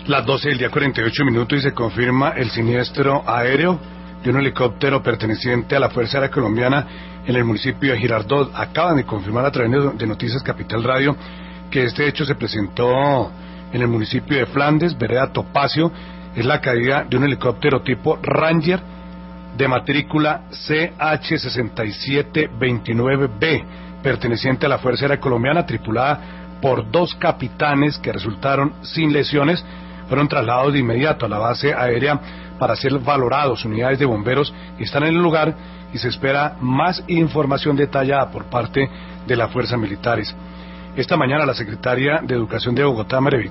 Las 12 del día 48 minutos y se confirma el siniestro aéreo de un helicóptero perteneciente a la Fuerza Aérea Colombiana en el municipio de Girardot. Acaban de confirmar a través de Noticias Capital Radio que este hecho se presentó en el municipio de Flandes, vereda Topacio. Es la caída de un helicóptero tipo Ranger de matrícula CH6729B, perteneciente a la Fuerza Aérea Colombiana, tripulada por 2 capitanes que resultaron sin lesiones. Fueron trasladados de inmediato a la base aérea para ser valorados. Unidades de bomberos están en el lugar y se espera más información detallada por parte de las fuerzas militares. Esta mañana la secretaria de Educación de Bogotá, María